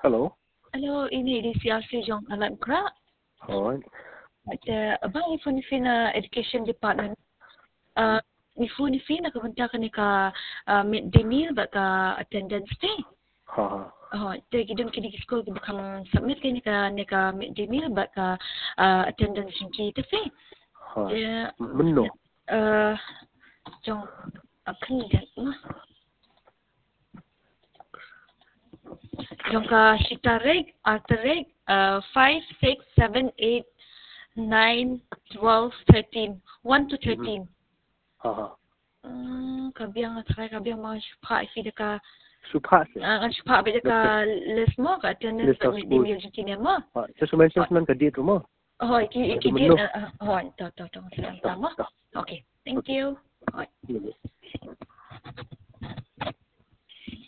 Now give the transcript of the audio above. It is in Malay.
Hello. Hello, ini di CRC Jong Alam Kra. Alright. Abang ni phone ni na education department. Ni phone ni na kementia ka ni ka midday meal ba ka attendance fee. Ha. Te kidun kini school bakang submit ka ni ka midday meal ba ka attendance kita fee. Ha. Menno. Jong akan lihat mah. Jong ka Shita Reg, Arthur Reg, 5, 6, 7, 8, 9, 12, 13. 1 to 13. Ha. Kabiang mga supa if ka Supa se. ang supa ba ka list mo ka attendance List of ba schools. ni yung mo. Ha. Just mention man ka dito mo. Iki Menno. to. Tama. Okay. Thank you.